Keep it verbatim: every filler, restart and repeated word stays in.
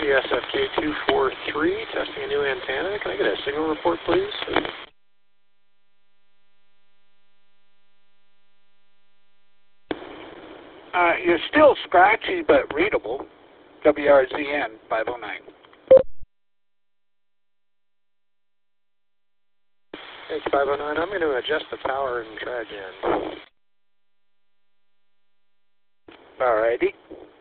W S F K two four three, testing a new antenna. Can I get a signal report, please? Uh, you're still scratchy but readable. W R Z N five oh nine. H five oh nine, I'm going to adjust the power and try again. Alrighty.